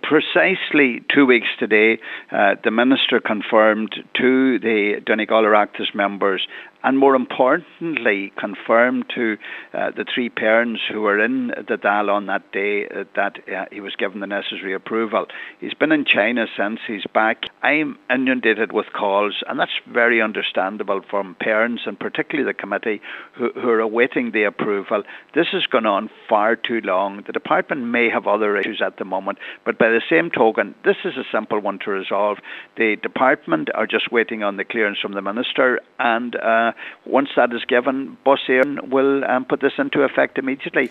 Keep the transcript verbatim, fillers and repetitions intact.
Precisely two weeks today, uh, the Minister confirmed to the Donegal Oireachtas members, and more importantly, confirmed to uh, the three parents who were in the Dáil on that day uh, that uh, he was given the necessary approval. He's been in China since he's back. I'm inundated with calls, and that's very understandable from parents and particularly the committee who, who are awaiting the approval. This has gone on far too long. The department may have other issues at the moment, but by the same token, this is a simple one to resolve. The department are just waiting on the clearance from the Minister, and uh, once that is given, Bus Éireann will um, put this into effect immediately.